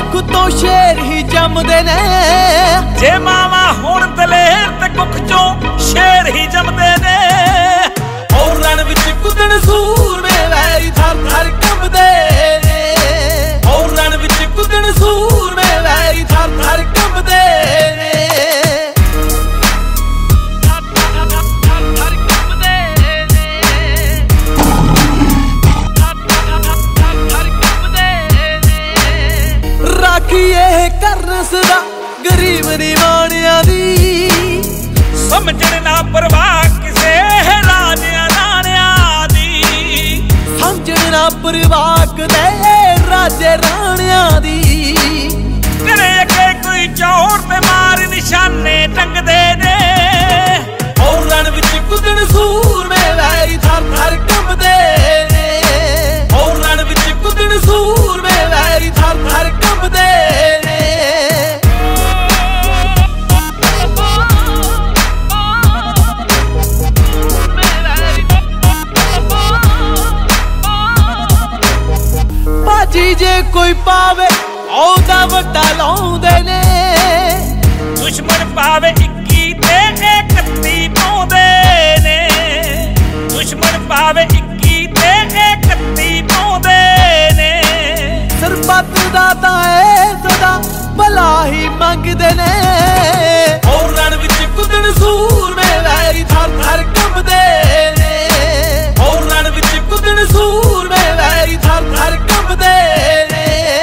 ਕੁੱਖ ਤੋਂ ਸ਼ੇਰ ਹੀ ਜੰਮਦੇ ਨੇ। ਜੇ ਮਾਵਾ ਹੁਣ ਦਲੇਰ ਤੇ ਕੁੱਖ ਚੋਂ ਸ਼ੇਰ ਹੀ ਜੰਮਦੇ ਨੇ। ਉਹ ਰਣ ਵਿੱਚ ਕੁੱਦਣ ਸੂਰਮੇ ਵੈਰੀ ਥਰ ਥਰ ਕੰਬਦੇ ਨੇ। ਉਹ ਰਣ ਵਿੱਚ ਕੁੱਦਣ ਸੂਰਮੇ ਵੈਰੀ ਥਰ ਥਰ ਕੰਬਦੇ ਨੇ। ਰਾਖੀ ਇਹ ਕਰਨ ਸਦਾ ਗਰੀਬ ਨਿਵਾਣਿਆਂ ਦੀ। ਸਮਝਣ ਨਾ ਪਰਵਾਹ ਕਿਸੇ ਰਾਜਿਆਂ ਰਾਣਿਆਂ ਦੀ। ਸਮਝਣ ਨਾ ਪਰਵਾਹ ਕਦੇ ਰਾਜੇ ਰਾਣਿਆਂ ਦੀ। ਤੇਰੇ ਅੱਗੇ ਕੋਈ ਚੌੜ ਤੇ ਮਾਰ ਨਿਸ਼ਾਨੇ ਟੰਗਦੇ ਨੇ। ਉਹ ਰਣ ਵਿੱਚ ਕੁੱਦਣ ਸੂਰਮੇ ਵੈਰੀ ਥਰ ਥਰ ਕੰਬਦੇ ਨੇ। ਉਹ ਰਣ ਵਿੱਚ ਕੁੱਦਣ ਸੂਰਮੇ ਵੈਰੀ ਥਰ ਥਰ ਕੰਬਦੇ ਨੇ। ਬਾਜੀ ਜੇ ਕੋਈ ਪਾਵੇ ਉਹਦਾ ਵੱਡਾ ਲਾਉਂਦੇ ਨੇ। ਦੁਸ਼ਮਣ ਪਾਵੇ 21 ਤੇ 31 ਪਾਉਂਦੇ ਨੇ। ਦੁਸ਼ਮਣ ਪਾਵੇ 21 ਤੇ 31 ਪਾਉਂਦੇ ਨੇ। ਸਰਬੱਤ ਦਾ ਤਾਂ ਇਹ ਸਦਾ ਭਲਾ ਹੀ ਮੰਗਦੇ ਨੇ। ਉਹ ਰਣ ਵਿੱਚ ਕੁੱਦਣ ਸੂਰਮੇ ਵੈਰੀ ਥਰ ਥਰ ਕੰਬਦੇ ਨੇ। ਉਹ ਰਣ ਵਿੱਚ ਕੁੱਦਣ ਸੂਰਮੇ ਵੈਰੀ ਥਰ ਥਰ ਕੰਬਦੇ ਨੇ।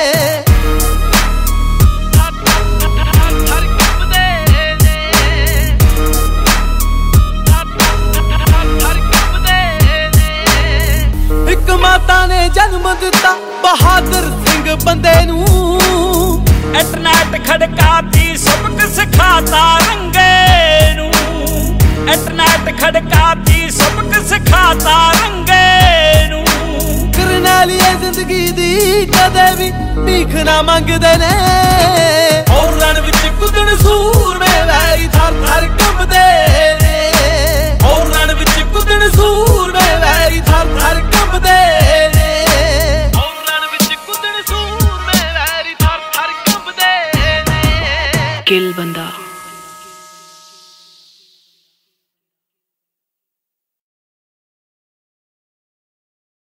ਇੱਕ ਮਾਤਾ ਨੇ ਜਨਮ ਦਿੱਤਾ ਬਹਾਦਰ ਸਿੰਘ ਬੰਦੇ ਨੂੰ। ਐਟਨੈਟ ਖੜਕਾਤੀ ਸਬਕ ਸਿਖਾਤਾ ਰੰਗੇ ਨੂੰ। ਐਟਨੈਟ ਖੜਕਾਤੀ ਸਬਕ ਸਿਖਾਤਾ ਰੰਗੇ ਨੂੰ। ਕਰਨੈਲੀਏ ਜ਼ਿੰਦਗੀ ਦੀ ਕਦੇ ਵੀ ਭੀਖ ਨਾ ਮੰਗਦੇ ਨੇ। ਉਹ ਰਣ ਵਿੱਚ ਕੁੱਦਣ ਸੂਰਮੇ ਵੈਰੀ ਥਰ ਥਰ ਕੰਬਦੇ ਨੇ। ਉਹ ਰਣ ਵਿੱਚ ਕੁੱਦਣ ਸੂਰਮੇ ਵੈਰੀ ਥਰ ਥਰ ਕੰਬਦੇ ਨੇ। ਉਹ ਰਣ ਵਿੱਚ ਕੁੱਦਣ ਸੂਰਮੇ ਵੈਰੀ ਥਰ ਥਰ ਕੰਬਦੇ ਨੇ। ਕਿਲ ਬੰਦਾ।